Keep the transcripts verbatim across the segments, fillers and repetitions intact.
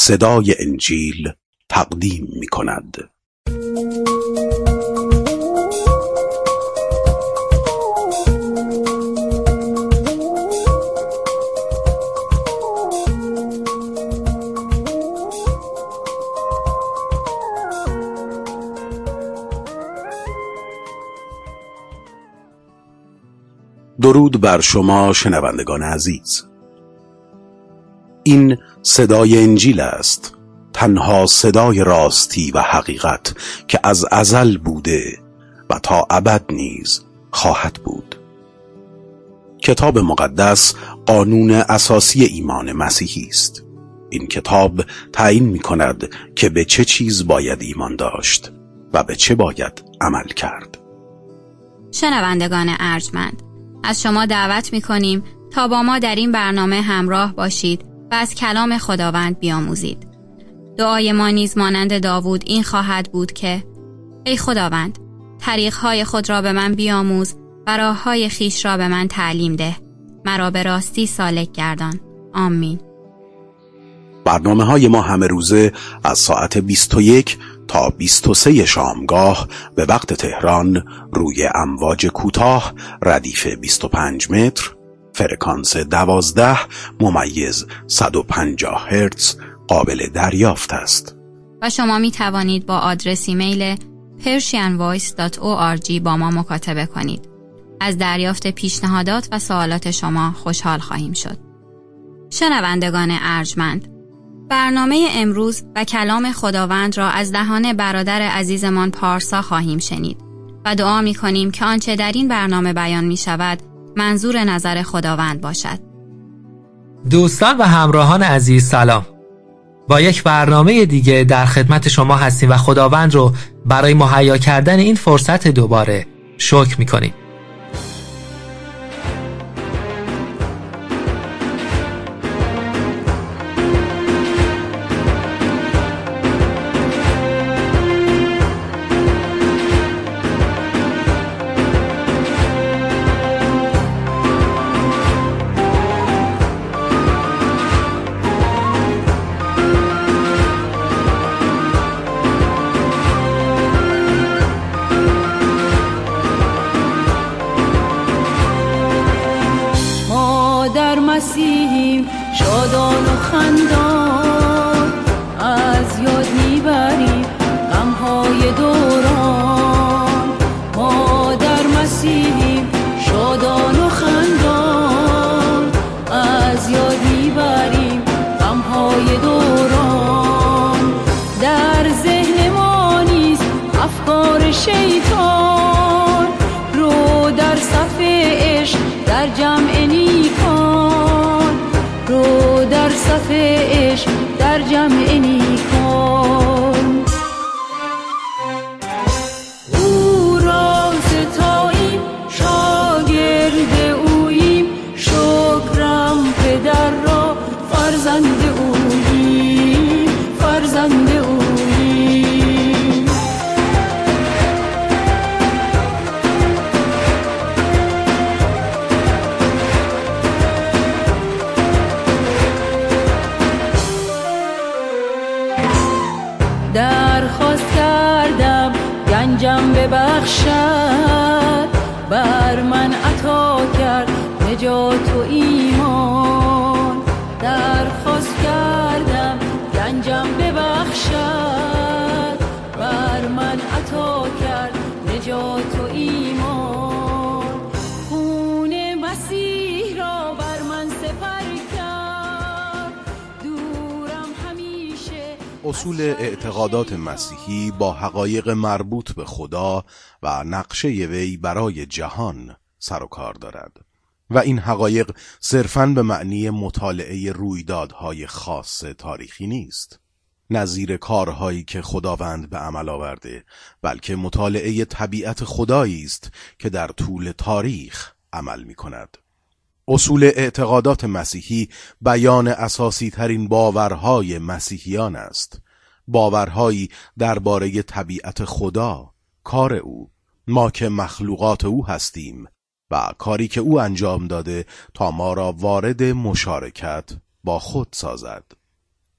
صدای انجیل تقدیم می کند. درود بر شما شنوندگان عزیز. این صدای انجیل است، تنها صدای راستی و حقیقت که از ازل بوده و تا ابد نیز خواهد بود. کتاب مقدس قانون اساسی ایمان مسیحی است. این کتاب تعیین می کند که به چه چیز باید ایمان داشت و به چه باید عمل کرد. شنوندگان ارجمند، از شما دعوت می کنیم تا با ما در این برنامه همراه باشید و از کلام خداوند بیاموزید. دعای ما نیز مانند داوود این خواهد بود که ای خداوند، طریق‌های خود را به من بیاموز و راه‌های خویش را به من تعلیم ده. مرا به راستی سالک گردان. آمین. برنامه‌های ما همه روزه از ساعت بیست و یک تا بیست و سه شامگاه به وقت تهران روی امواج کوتاه ردیف بیست و پنج متر، فرکانس دوازده ممیز صد و پنجاه هرتز قابل دریافت است. و شما می توانید با آدرس ایمیل persian voice dot org با ما مکاتبه کنید. از دریافت پیشنهادات و سوالات شما خوشحال خواهیم شد. شنوندگان ارجمند، برنامه امروز و کلام خداوند را از دهان برادر عزیزمان پارسا خواهیم شنید و دعا می کنیم که آنچه در این برنامه بیان می شود منظور نظر خداوند باشد. دوستان و همراهان عزیز سلام. با یک برنامه دیگه در خدمت شما هستیم و خداوند رو برای مهیا کردن این فرصت دوباره شکر می کنیم. مسیحیم شادان و خندان، از یاد میبریم غمهای دوران. ما در مسیحیم شادان و خندان، از یاد میبریم غمهای دوران. در ذهن ما نیست افکار شیطان، رو در صف عشق در جمع نیکان، رو در صف عشق در جمع نیکان. او را ستاییم شاگرد اوییم، شکرم پدر را فرزند اوییم، فرزند اوییم. درخواست کردم گنجم ببخشد، بر من عطا کرد نجات و ایمان. درخواست کردم گنجم ببخشد، بر من عطا کرد نجات و ایمان. خون مسیح را بر من سپر کرد، دورم همیشه. اصول اعتقادات مسیحی با حقایق مربوط به خدا و نقشه وی برای جهان سر و کار دارد و این حقایق صرفاً به معنی مطالعه رویدادهای خاص تاریخی نیست، نظیر کارهایی که خداوند به عمل آورده، بلکه مطالعه طبیعت خدایی است که در طول تاریخ عمل می کند. اصول اعتقادات مسیحی بیان اساسی ترین باورهای مسیحیان است، باورهایی درباره طبیعت خدا، کار او، ما که مخلوقات او هستیم و کاری که او انجام داده تا ما را وارد مشارکت با خود سازد.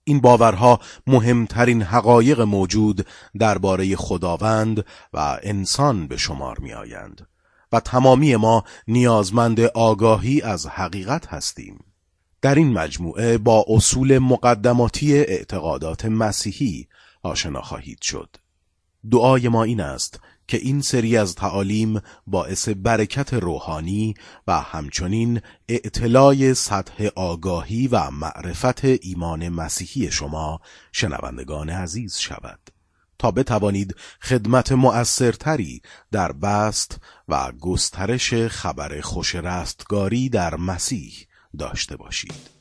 این باورها مهمترین حقایق موجود درباره خداوند و انسان به شمار می آیند و تمامی ما نیازمند آگاهی از حقیقت هستیم. در این مجموعه با اصول مقدماتی اعتقادات مسیحی آشنا خواهید شد. دعای ما این است که این سری از تعالیم باعث برکت روحانی و همچنین اطلاع سطح آگاهی و معرفت ایمان مسیحی شما شنوندگان عزیز شود تا بتوانید خدمت مؤثرتری در بسط و گسترش خبر خوش رستگاری در مسیح داشته باشید.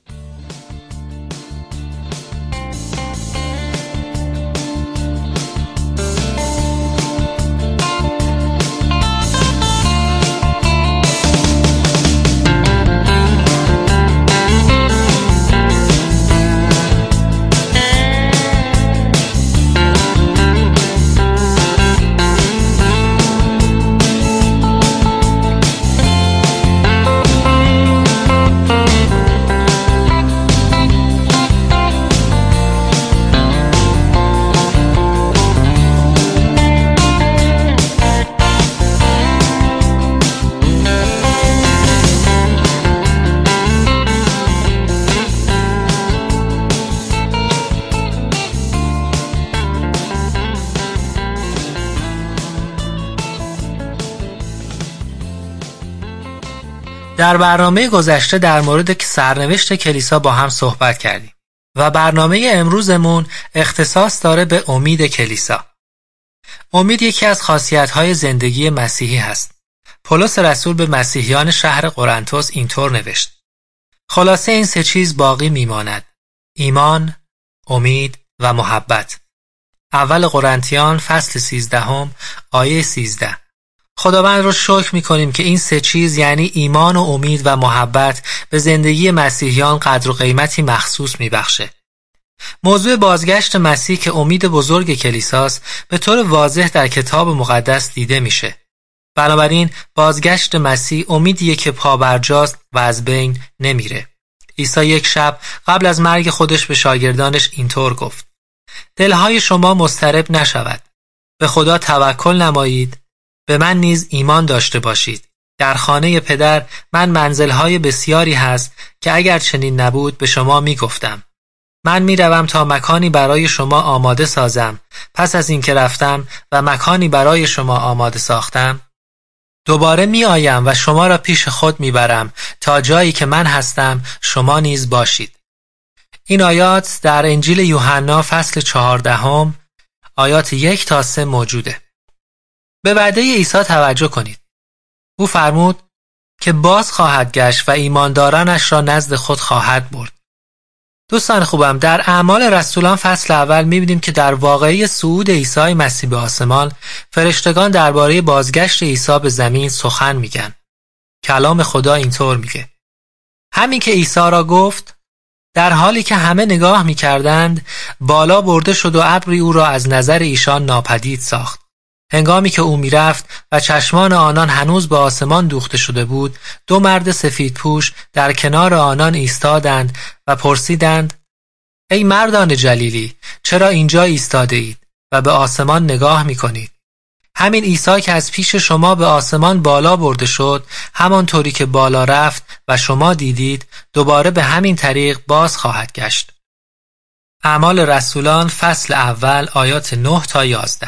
در برنامه گذشته در مورد سرنوشت کلیسا با هم صحبت کردیم و برنامه امروزمون اختصاص داره به امید کلیسا. امید یکی از خاصیت‌های زندگی مسیحی هست. پولس رسول به مسیحیان شهر قرنتس اینطور نوشت: خلاصه این سه چیز باقی میماند: ایمان، امید و محبت. اول قرنتیان فصل سیزدهم آیه سیزده. خداوند رو شکر می‌کنیم که این سه چیز یعنی ایمان و امید و محبت به زندگی مسیحیان قدر و قیمتی مخصوص می‌بخشه. موضوع بازگشت مسیح که امید بزرگ کلیساست به طور واضح در کتاب مقدس دیده میشه. بنابراین بازگشت مسیح امیدیه که پابرجاست و از بین نمیره. عیسی یک شب قبل از مرگ خودش به شاگردانش اینطور گفت: دلهای شما مضطرب نشود. به خدا توکل نمایید. به من نیز ایمان داشته باشید. در خانه پدر من منزلهای بسیاری هست که اگر چنین نبود به شما می گفتم. من می روم تا مکانی برای شما آماده سازم. پس از اینکه رفتم و مکانی برای شما آماده ساختم، دوباره می آیم و شما را پیش خود می برم تا جایی که من هستم شما نیز باشید. این آیات در انجیل یوحنا فصل چهاردهم آیات یک تا سه موجوده. به وعده عیسی توجه کنید. او فرمود که باز خواهد گشت و ایماندارانش را نزد خود خواهد برد. دوستان خوبم، در اعمال رسولان فصل اول می‌بینیم که در واقعه صعود عیسی مسیح به آسمان، فرشتگان درباره بازگشت عیسی به زمین سخن میگن. کلام خدا اینطور میگه: همین که عیسی را گفت، در حالی که همه نگاه می‌کردند، بالا برده شد و ابری او را از نظر ایشان ناپدید ساخت. هنگامی که او میرفت و چشمان آنان هنوز به آسمان دوخته شده بود، دو مرد سفید پوش در کنار آنان ایستادند و پرسیدند: ای مردان جلیلی، چرا اینجا ایستاده اید و به آسمان نگاه میکنید؟ همین عیسی که از پیش شما به آسمان بالا برده شد، همانطوری که بالا رفت و شما دیدید، دوباره به همین طریق باز خواهد گشت. اعمال رسولان فصل اول آیات نه تا یازده.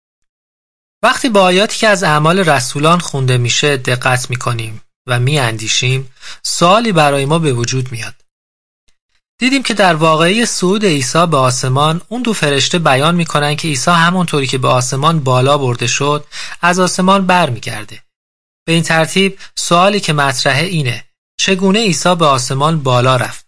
وقتی با آیاتی که از اعمال رسولان خونده میشه دقت میکنیم و میاندیشیم، سوالی برای ما به وجود میاد. دیدیم که در واقعه صعود عیسی به آسمان، اون دو فرشته بیان میکنن که عیسی همونطوری که به آسمان بالا برده شد، از آسمان بر میگرده. به این ترتیب سوالی که مطرحه اینه: چگونه عیسی به آسمان بالا رفت؟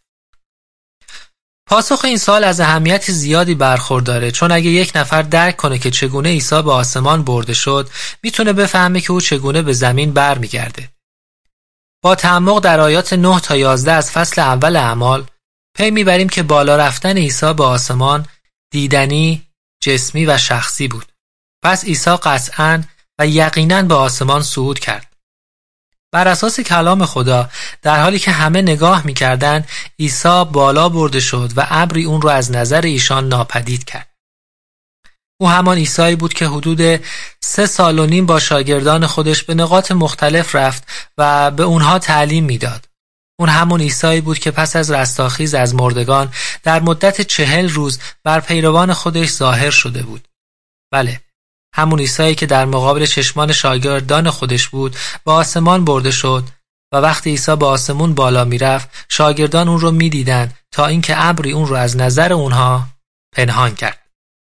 پاسخ این سوال از اهمیت زیادی برخورداره، چون اگه یک نفر درک کنه که چگونه عیسی به آسمان برده شد، میتونه بفهمه که او چگونه به زمین برمیگرده. با تعمق در آیات نه تا یازده از فصل اول اعمال پی میبریم که بالا رفتن عیسی به آسمان دیدنی، جسمی و شخصی بود. پس عیسی قطعاً و یقیناً به آسمان صعود کرد. بر اساس کلام خدا در حالی که همه نگاه می‌کردند عیسی بالا برده شد و ابری اون رو از نظر ایشان ناپدید کرد. او همان عیسی بود که حدود سه سال و نیم با شاگردان خودش به نقاط مختلف رفت و به اونها تعلیم میداد. اون همون عیسی بود که پس از رستاخیز از مردگان در مدت چهل روز بر پیروان خودش ظاهر شده بود. بله، همون عیسی که در مقابل چشمان شاگردان خودش بود به آسمان برده شد و وقتی عیسی به آسمون بالا میرفت شاگردان اون رو میدیدند تا اینکه ابری اون رو از نظر اونها پنهان کرد.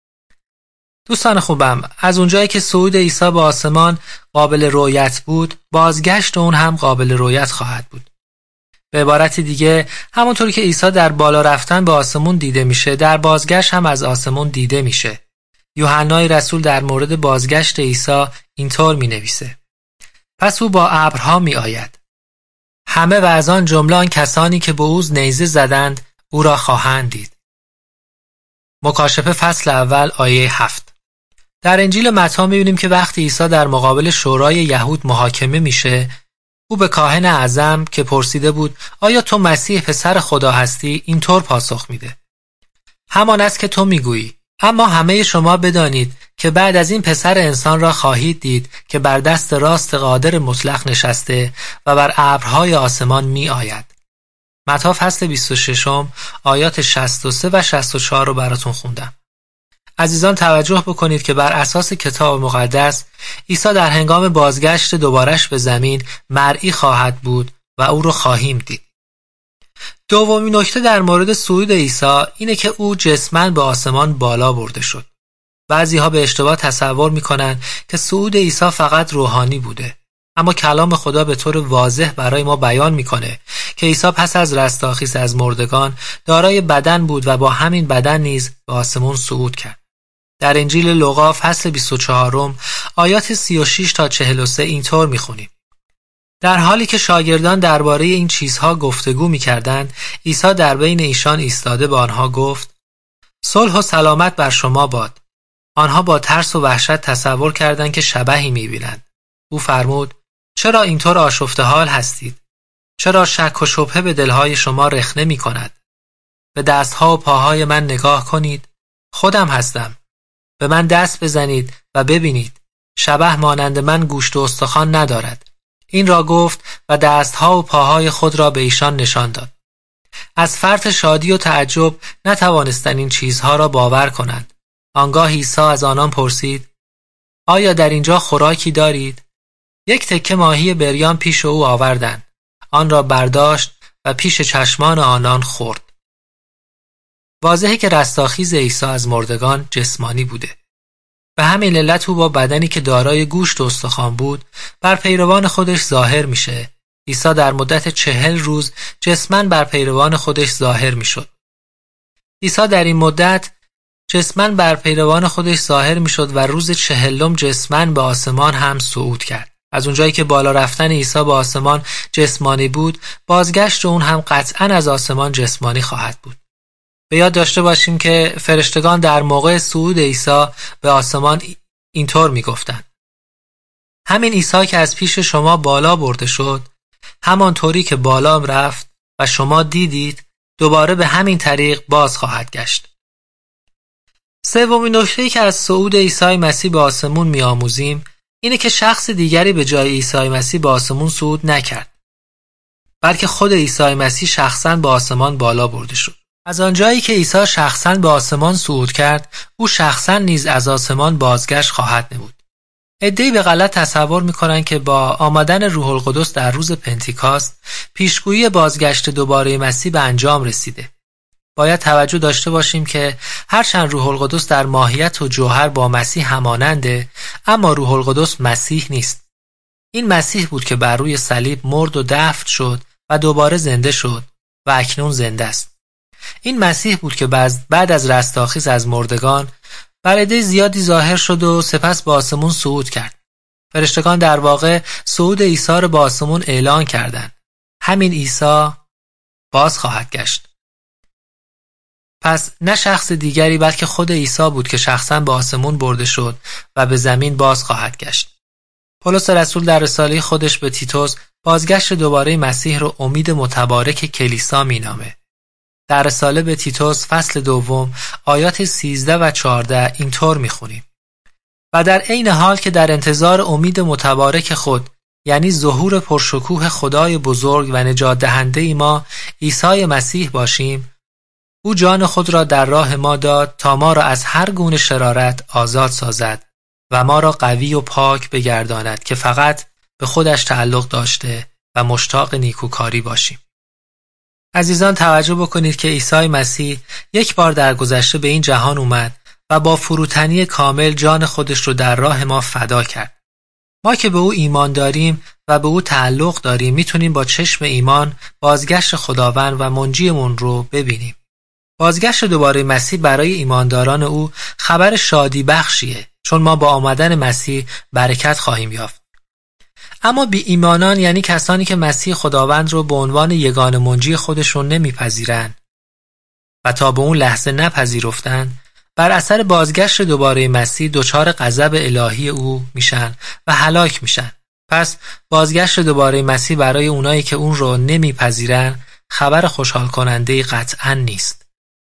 دوستان خوبم، از اونجایی که صعود عیسی به آسمان قابل رؤیت بود، بازگشت اون هم قابل رؤیت خواهد بود. به عبارت دیگه، همونطوری که عیسی در بالا رفتن به آسمون دیده میشه، در بازگشت هم از آسمون دیده میشه. یوحنای رسول در مورد بازگشت عیسی اینطور می نویسه: پس او با ابرها می آید. همه و از آن جمله آن کسانی که به او نیزه زدند او را خواهند دید. مکاشفه فصل اول آیه هفت. در انجیل متی می بینیم که وقتی عیسی در مقابل شورای یهود محاکمه میشه، او به کاهن اعظم که پرسیده بود آیا تو مسیح پسر خدا هستی اینطور پاسخ میده: همان است که تو میگویی. اما همه شما بدانید که بعد از این پسر انسان را خواهید دید که بر دست راست قادر مطلق نشسته و بر ابرهای آسمان می آید. متی فصل بیست و شش آیات شصت و سه و شصت و چهار رو براتون خوندم. عزیزان توجه بکنید که بر اساس کتاب مقدس عیسی در هنگام بازگشت دوبارش به زمین مرئی خواهد بود و او رو خواهیم دید. دومین نکته در مورد صعود عیسی اینه که او جسماً به آسمان بالا برده شد. بعضی‌ها به اشتباه تصور می‌کنند که صعود عیسی فقط روحانی بوده. اما کلام خدا به طور واضح برای ما بیان می‌کنه که عیسی پس از رستاخیز از مردگان دارای بدن بود و با همین بدن نیز به آسمان صعود کرد. در انجیل لوقا فصل بیست و چهار آیات سی و شش تا چهل و سه اینطور می‌خونیم: در حالی که شاگردان درباره این چیزها گفتگو می‌کردند، عیسی در بین ایشان ایستاده به آنها گفت: صلح و سلامت بر شما باد. آنها با ترس و وحشت تصور کردند که شبحی می‌بینند. او فرمود: چرا اینطور آشفته حال هستید؟ چرا شک و شبهه به دلهای شما رخنه می‌کند؟ به دستها و پاهای من نگاه کنید. خودم هستم. به من دست بزنید و ببینید. شبح مانند من گوشت و استخوان ندارد. این را گفت و دستها و پاهای خود را به ایشان نشان داد. از فرط شادی و تعجب نتوانستند این چیزها را باور کنند. آنگاه عیسی از آنان پرسید: آیا در اینجا خوراکی دارید؟ یک تکه ماهی بریان پیش او آوردند. آن را برداشت و پیش چشمان آنان خورد. واضحه که رستاخیز عیسی از مردگان جسمانی بوده. به همین علت او با بدنی که دارای گوشت و استخوان بود بر پیروان خودش ظاهر میشه. عیسی در مدت چهل روز جسماً بر پیروان خودش ظاهر میشد. عیسی در این مدت جسماً بر پیروان خودش ظاهر میشد و روز چهلم جسماً به آسمان هم صعود کرد. از اونجایی که بالا رفتن عیسی به آسمان جسمانی بود، بازگشت اون هم قطعاً از آسمان جسمانی خواهد بود. به یاد داشته باشیم که فرشتگان در موقع صعود عیسی به آسمان اینطور میگفتند: همین عیسی که از پیش شما بالا برده شد، همانطوری که بالا رفت و شما دیدید، دوباره به همین طریق باز خواهد گشت. سومین نکته‌ای که از صعود عیسی مسیح به آسمون میآموزیم اینه که شخص دیگری به جای عیسی مسیح به آسمون صعود نکرد، بلکه خود عیسی مسیح شخصاً به آسمان بالا برده شد. از آنجایی که عیسی شخصاً به آسمان صعود کرد، او شخصاً نیز از آسمان بازگشت خواهد نمود. عده‌ای به غلط تصور می‌کنند که با آمدن روح القدس در روز پنتیکاست، پیشگویی بازگشت دوباره مسیح به انجام رسیده. باید توجه داشته باشیم که هرچند روح القدس در ماهیت و جوهر با مسیح هماننده، اما روح القدس مسیح نیست. این مسیح بود که بر روی صلیب مرد و دفن شد و دوباره زنده شد و اکنون زنده است. این مسیح بود که بعد از رستاخیز از مردگان بر عده زیادی ظاهر شد و سپس به آسمون صعود کرد. فرشتگان در واقع صعود عیسی را به آسمون اعلان کردند. همین عیسی باز خواهد گشت. پس نه شخص دیگری بلکه خود عیسی بود که شخصاً به آسمون برده شد و به زمین باز خواهد گشت. پولس رسول در رساله خودش به تیتوس بازگشت دوباره مسیح رو امید متبارک کلیسا مینامه. در رساله به تیتوس فصل دوم آیات سیزده و چهارده اینطور میخونیم: و در عین حال که در انتظار امید متبارک خود، یعنی ظهور پرشکوه خدای بزرگ و نجات دهنده ما عیسی مسیح باشیم، او جان خود را در راه ما داد تا ما را از هر گونه شرارت آزاد سازد و ما را قوی و پاک بگرداند که فقط به خودش تعلق داشته و مشتاق نیکوکاری باشیم. عزیزان توجه بکنید که عیسی مسیح یک بار در گذشته به این جهان اومد و با فروتنی کامل جان خودش رو در راه ما فدا کرد. ما که به او ایمان داریم و به او تعلق داریم میتونیم با چشم ایمان بازگشت خداوند و منجیمون رو ببینیم. بازگشت دوباره مسیح برای ایمانداران او خبر شادی بخشیه، چون ما با آمدن مسیح برکت خواهیم یافت. اما بی ایمانان، یعنی کسانی که مسیح خداوند رو به عنوان یگانه منجی خودشون نمیپذیرن و تا به اون لحظه نپذیرفتن، بر اثر بازگشت دوباره مسیح دچار غضب الهی او میشن و هلاک میشن. پس بازگشت دوباره مسیح برای اونایی که اون رو نمیپذیرن خبر خوشحال کننده قطعا نیست.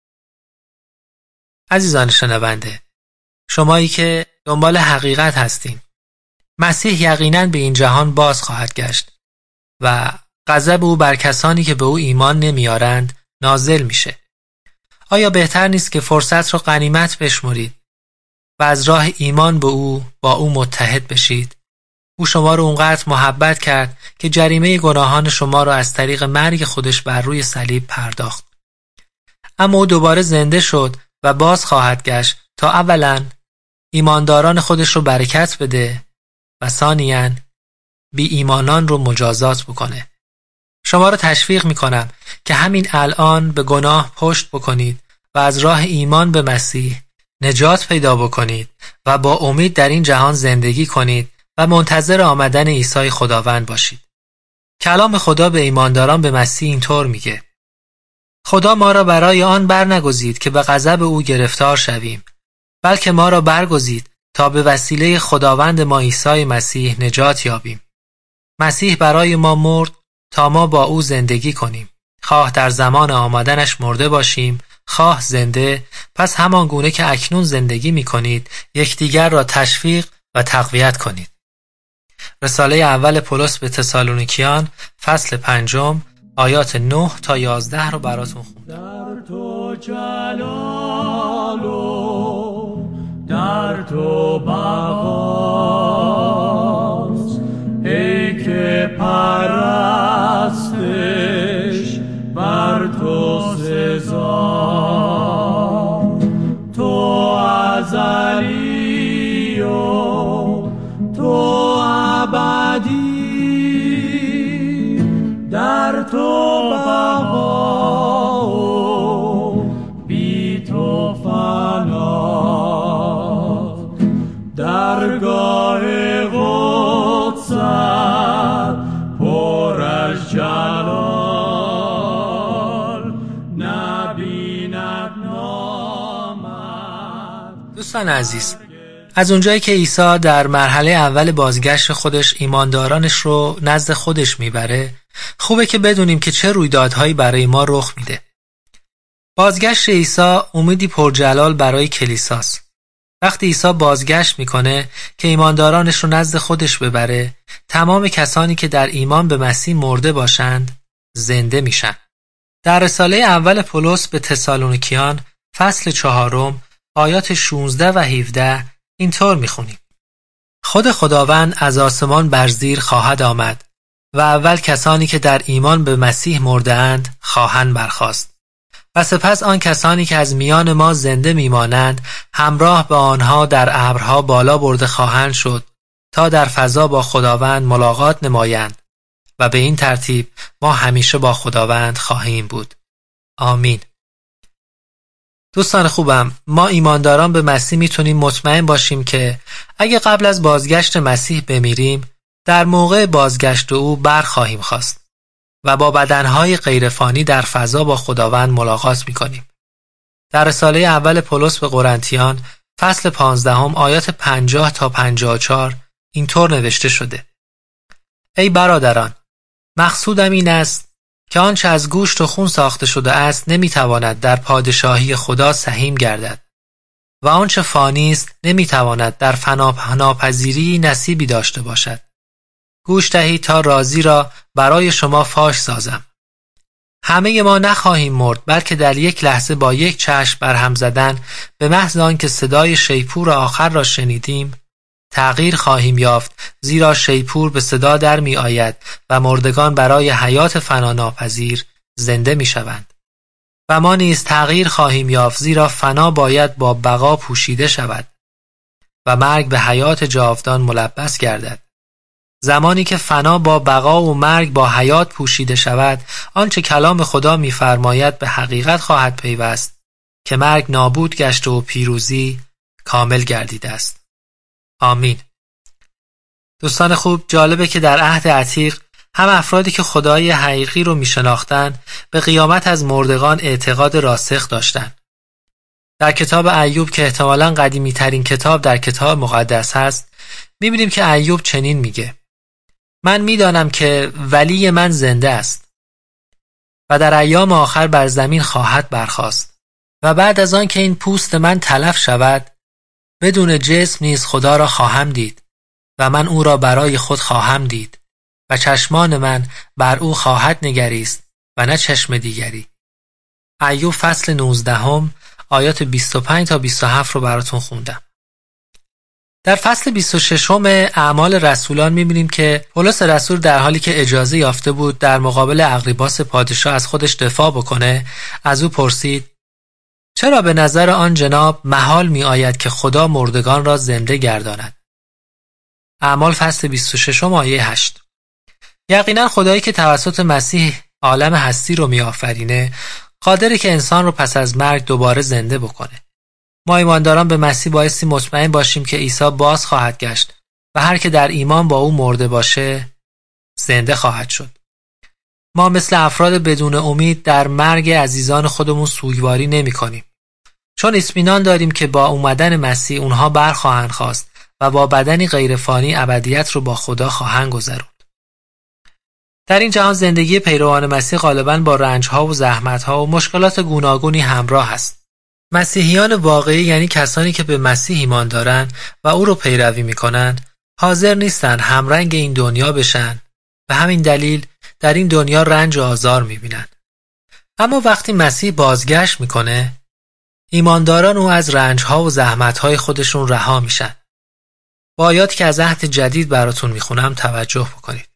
عزیزان شنونده، شمایی که دنبال حقیقت هستین، مسیح یقیناً به این جهان باز خواهد گشت و غضب او بر کسانی که به او ایمان نمیارند نازل میشه. آیا بهتر نیست که فرصت را غنیمت بشمرید و از راه ایمان به او با او متحد بشید؟ او شما رو اونقدر محبت کرد که جریمه گناهان شما را از طریق مرگ خودش بر روی صلیب پرداخت. اما او دوباره زنده شد و باز خواهد گشت تا اولاً ایمانداران خودش رو برکت بده و ثانیاً بی ایمانان رو مجازات بکنه. شما رو تشویق میکنم که همین الان به گناه پشت بکنید و از راه ایمان به مسیح نجات پیدا بکنید و با امید در این جهان زندگی کنید و منتظر آمدن عیسی خداوند باشید. کلام خدا به ایمانداران به مسیح اینطور میگه: خدا ما را برای آن برنگزید که به غضب او گرفتار شویم، بلکه ما را برگزید تا به وسیله خداوند ما عیسی مسیح نجات یابیم. مسیح برای ما مرد تا ما با او زندگی کنیم، خواه در زمان آمدنش مرده باشیم، خواه زنده. پس همان گونه که اکنون زندگی می کنید یکدیگر را تشویق و تقویت کنید. رساله اول پولس به تسالونیکیان فصل پنجم آیات نه تا یازده رو براتون خوندم. در تو جلال و در تو بقاست، ای که پرستش بر تو سزا. تو ازلی و تو ابدی، در تو بقا و بی تو فنا. درگاه قدست پر از جلال، نبیند نامد. دوستان عزیز، از اونجایی که عیسی در مرحله اول بازگشت خودش ایماندارانش رو نزد خودش میبره، خوبه که بدونیم که چه رویدادهایی برای ما رخ میده. بازگشت عیسی امیدی پرجلال برای کلیساست. وقتی عیسی بازگشت میکنه که ایماندارانش رو نزد خودش ببره، تمام کسانی که در ایمان به مسیح مرده باشند زنده میشن. در رساله اول پولس به تسالونیکیان فصل چهارم آیات شانزده و هفده اینطور میخونیم: خود خداوند از آسمان بر زیر خواهد آمد و اول کسانی که در ایمان به مسیح مرده اند خواهند برخاست و سپس آن کسانی که از میان ما زنده میمانند همراه به آنها در ابرها بالا برده خواهند شد تا در فضا با خداوند ملاقات نمایند و به این ترتیب ما همیشه با خداوند خواهیم بود. آمین. دوستان خوبم، ما ایمانداران به مسیح میتونیم مطمئن باشیم که اگه قبل از بازگشت مسیح بمیریم، در موقع بازگشت او برخواهیم خواست و با بدنهای غیرفانی در فضا با خداوند ملاقات میکنیم. در رساله اول پولس به قرنتیان فصل پانزدهم آیات پنجاه تا پنجاه و چهار اینطور نوشته شده: ای برادران، مقصودم این است که آنچه از گوشت و خون ساخته شده است نمیتواند در پادشاهی خدا سهیم گردد و آنچه فانی است نمیتواند در فناپذیری نصیبی داشته باشد. گوش دهید تا رازی را برای شما فاش سازم. همه ما نخواهیم مرد، بلکه در یک لحظه با یک چشم برهم زدن به محض آنکه صدای شیپور آخر را شنیدیم تغییر خواهیم یافت، زیرا شیپور به صدا در می آید و مردگان برای حیات فناناپذیر زنده می شوند. و ما نیز تغییر خواهیم یافت، زیرا فنا باید با بقا پوشیده شود و مرگ به حیات جاودان ملبس گردد. زمانی که فنا با بقا و مرگ با حیات پوشیده شود، آنچه کلام خدا می‌فرماید به حقیقت خواهد پیوست که مرگ نابود گشته و پیروزی کامل گردیده است. آمین. دوستان خوب، جالبه که در عهد عتیق هم افرادی که خدای حقیقی رو می‌شناختند به قیامت از مردگان اعتقاد راسخ داشتند. در کتاب ایوب که احتمالاً قدیمی ترین کتاب در کتاب مقدس هست، می‌بینیم که ایوب چنین میگه: من می‌دانم که ولی من زنده است و در ایام آخر بر زمین خواهد برخاست و بعد از آن که این پوست من تلف شود بدون جسم نیز خدا را خواهم دید و من او را برای خود خواهم دید و چشمان من بر او خواهد نگریست و نه چشم دیگری. ایوب فصل نوزدهم آیات بیست و پنج تا بیست و هفت رو براتون خوندم. در فصل بیست و ششم اعمال رسولان می‌بینیم که پولس رسول در حالی که اجازه یافته بود در مقابل اغریباس پادشاه از خودش دفاع بکنه، از او پرسید: چرا به نظر آن جناب محال می‌آید که خدا مردگان را زنده گرداند؟ اعمال فصل بیست و ششم آیه هشت. یقینا خدایی که توسط مسیح عالم هستی رو می‌آفرینه، قادره که انسان رو پس از مرگ دوباره زنده بکنه. ما ایمانداران به مسیح بایستی مطمئن باشیم که عیسی باز خواهد گشت و هر که در ایمان با او مرده باشه زنده خواهد شد. ما مثل افراد بدون امید در مرگ عزیزان خودمون سوگواری نمی کنیم، چون اطمینان داریم که با اومدن مسیح اونها برخواهند خاست و با بدنی غیرفانی ابدیت رو با خدا خواهند گذروند. در این جهان زندگی پیروان مسیح غالباً با رنج‌ها و زحمت‌ها و مشکلات گوناگونی همراه است. مسیحیان واقعی، یعنی کسانی که به مسیح ایمان دارن و او رو پیروی میکنن، حاضر نیستن همرنگ این دنیا بشن و همین دلیل در این دنیا رنج و آزار میبینن. اما وقتی مسیح بازگشت میکنه، ایمانداران او از رنجها و زحمتهای خودشون رها میشن. با آیاتی که از عهد جدید براتون میخونم توجه بکنید.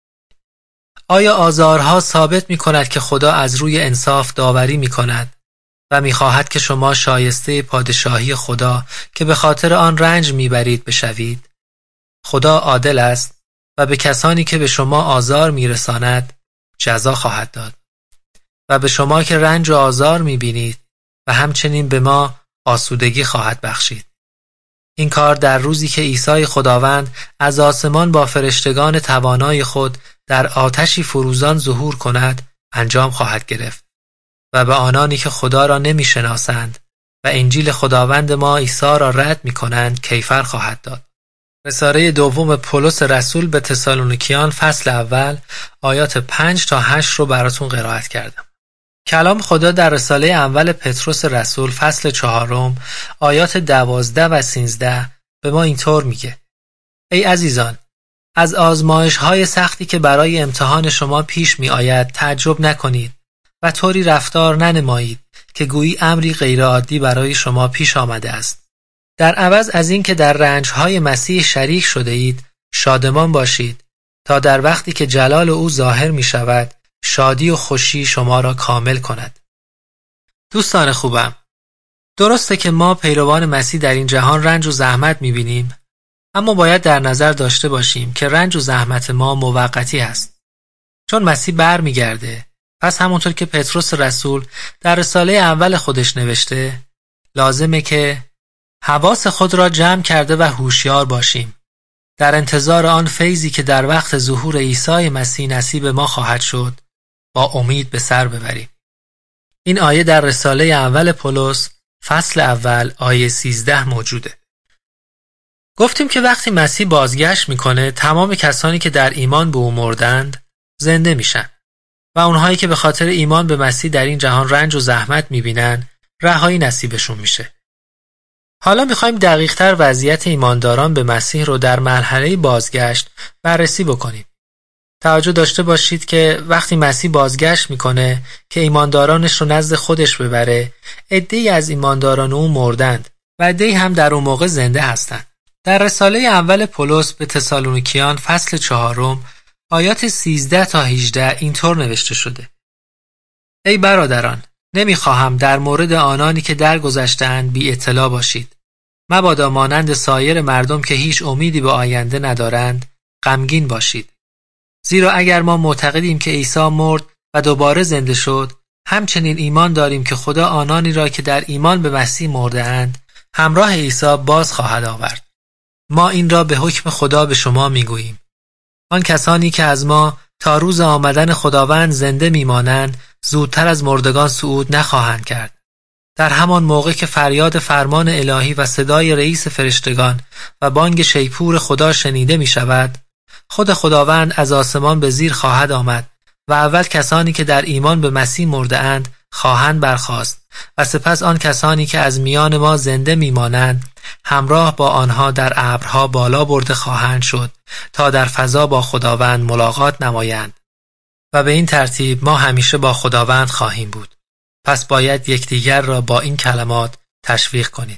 آیا آزارها ثابت میکند که خدا از روی انصاف داوری میکند و می‌خواهد که شما شایسته پادشاهی خدا که به خاطر آن رنج می‌برید بشوید؟ خدا عادل است و به کسانی که به شما آزار می‌رساند جزا خواهد داد و به شما که رنج و آزار می‌بینید و همچنین به ما آسودگی خواهد بخشید. این کار در روزی که عیسی خداوند از آسمان با فرشتگان توانای خود در آتشی فروزان ظهور کند انجام خواهد گرفت و به آنانی که خدا را نمی شناسند و انجیل خداوند ما عیسی را رد می کنند کیفر خواهد داد. رساله دوم پولس رسول به تسالونیکیان فصل اول آیات پنج تا هشت رو براتون قرائت کردم. کلام خدا در رساله اول پتروس رسول فصل چهارم آیات دوازده و سیزده به ما اینطور میگه: ای عزیزان، از آزمایش های سختی که برای امتحان شما پیش می آید تعجب نکنید و طوری رفتار ننمایید که گویی امری غیرعادی برای شما پیش آمده است. در عوض از این که در رنج‌های مسیح شریک شده اید شادمان باشید تا در وقتی که جلال او ظاهر می شود شادی و خوشی شما را کامل کند. دوستان خوبم، درسته که ما پیروان مسیح در این جهان رنج و زحمت می بینیم، اما باید در نظر داشته باشیم که رنج و زحمت ما موقتی است، چون مسیح بر می گرده. پس همونطور که پتروس رسول در رساله اول خودش نوشته، لازمه که حواس خود را جمع کرده و هوشیار باشیم در انتظار آن فیضی که در وقت ظهور عیسی مسیح نصیب ما خواهد شد با امید به سر ببریم. این آیه در رساله اول پولس فصل اول آیه سیزده موجوده. گفتیم که وقتی مسیح بازگشت میکنه تمام کسانی که در ایمان به او مردند زنده میشن و اونهایی که به خاطر ایمان به مسیح در این جهان رنج و زحمت میبینن رهایی نصیبشون میشه. حالا میخوایم دقیق‌تر وضعیت ایمانداران به مسیح رو در مرحله بازگشت بررسی بکنیم. توجه داشته باشید که وقتی مسیح بازگشت میکنه که ایماندارانش رو نزد خودش ببره، عده‌ای از ایمانداران او مردند و عده‌ای هم در اون موقع زنده هستند. در رساله اول پولس به تسالونیکیان فصل چهارم آیات سیزده تا هجده اینطور نوشته شده: ای برادران، نمیخواهم در مورد آنانی که درگذشته‌اند بی اطلاع باشید. مبادا مانند سایر مردم که هیچ امیدی به آینده ندارند غمگین باشید. زیرا اگر ما معتقدیم که عیسی مرد و دوباره زنده شد، همچنین ایمان داریم که خدا آنانی را که در ایمان به مسیح مرده اند همراه عیسی باز خواهد آورد. ما این را به حکم خدا به شما میگوییم. آن کسانی که از ما تا روز آمدن خداوند زنده میمانند زودتر از مردگان صعود نخواهند کرد. در همان موقع که فریاد فرمان الهی و صدای رئیس فرشتگان و بانگ شیپور خدا شنیده می شود، خود خداوند از آسمان به زیر خواهد آمد و اول کسانی که در ایمان به مسیح مرده اند خواهند برخاست و سپس آن کسانی که از میان ما زنده میمانند همراه با آنها در ابرها بالا برده خواهند شد تا در فضا با خداوند ملاقات نمایند و به این ترتیب ما همیشه با خداوند خواهیم بود. پس باید یکدیگر را با این کلمات تشویق کنید.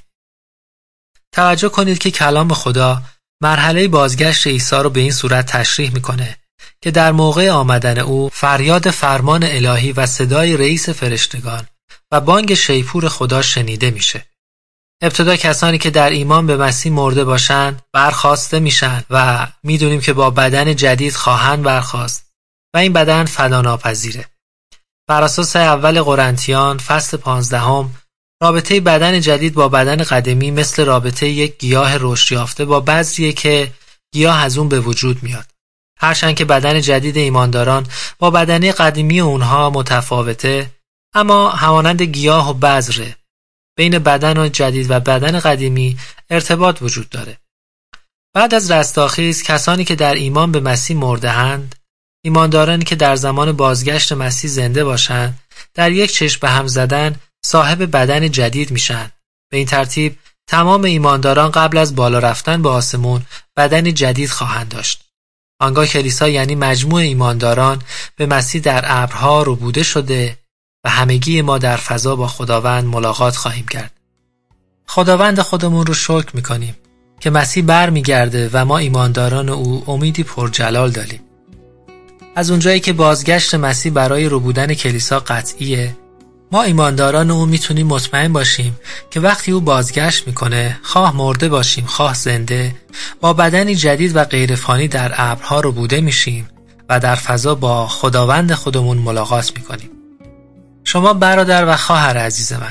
توجه کنید که کلام خدا مرحله بازگشت عیسی رو به این صورت تشریح میکنه که در موقع آمدن او فریاد فرمان الهی و صدای رئیس فرشتگان و بانگ شیپور خدا شنیده میشه. ابتدا کسانی که در ایمان به مسیح مرده باشند برخاسته میشن و میدونیم که با بدن جدید خواهند برخاست و این بدن فداناپذیره. بر اساس اول قرنتیان فصل پانزدهم رابطه بدن جدید با بدن قدیمی مثل رابطه یک گیاه رشد یافته با بذریه که گیاه از اون به وجود میاد. هرچند که بدن جدید ایمانداران با بدن قدیمی اونها متفاوته، اما همانند گیاه و بذره. بین بدن جدید و بدن قدیمی ارتباط وجود داره. بعد از رستاخیز کسانی که در ایمان به مسیح مرده‌اند، ایماندارانی که در زمان بازگشت مسیح زنده باشند، در یک چشم به هم زدن صاحب بدن جدید میشن. به این ترتیب تمام ایمانداران قبل از بالا رفتن به آسمون بدن جدید خواهند داشت. آنگاه کلیسا یعنی مجموع ایمانداران به مسیح در ابرها ربوده شده و همگی ما در فضا با خداوند ملاقات خواهیم کرد. خداوند خودمون رو شکر میکنیم که مسیح بر میگرده و ما ایمانداران او امیدی پرجلال داریم. از اونجایی که بازگشت مسیح برای ربودن کلیسا قطعیه، ما ایمانداران او میتونیم مطمئن باشیم که وقتی او بازگشت میکنه، خواه مرده باشیم خواه زنده، با بدنی جدید و غیرفانی در ابرها ربوده میشیم و در فضا با خداوند خودمون ملاقات میکنیم. شما برادر و خواهر عزیز من،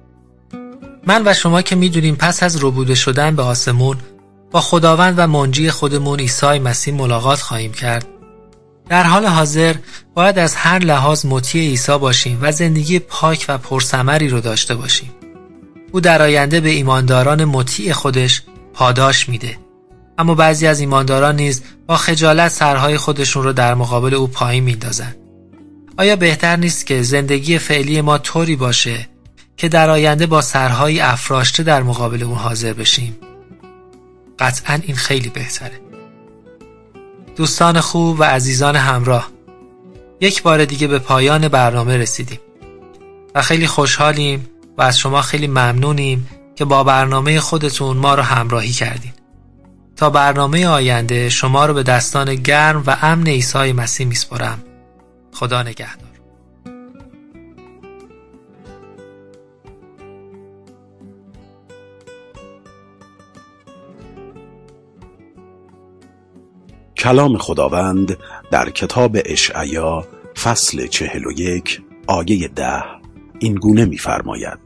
من و شما که میدونیم پس از ربوده شدن به آسمون با خداوند و منجی خودمون عیسی مسیح ملاقات خواهیم کرد، در حال حاضر باید از هر لحاظ مطیع عیسی باشیم و زندگی پاک و پرثمری رو داشته باشیم. او در آینده به ایمانداران مطیع خودش پاداش میده، اما بعضی از ایمانداران نیز با خجالت سرهای خودشون رو در مقابل او پایین میندازن. آیا بهتر نیست که زندگی فعلی ما طوری باشه که در آینده با سرهای افراشته در مقابل اون حاضر بشیم؟ قطعاً این خیلی بهتره. دوستان خوب و عزیزان همراه، یک بار دیگه به پایان برنامه رسیدیم و خیلی خوشحالیم و از شما خیلی ممنونیم که با برنامه خودتون ما رو همراهی کردین. تا برنامه آینده شما رو به دستان گرم و امن عیسی مسیح میسپارم. خدا نگهدار. کلام خداوند در کتاب اشعیا فصل چهل و یک آیه ده این گونه می‌فرماید: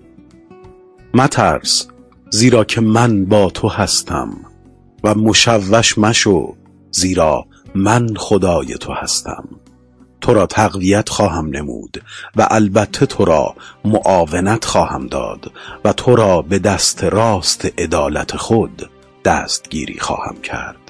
مترس، زیرا که من با تو هستم، و مشوش مشو، زیرا من خدای تو هستم. تو را تقویت خواهم نمود و البته تو را معاونت خواهم داد و تو را به دست راست عدالت خود دستگیری خواهم کرد.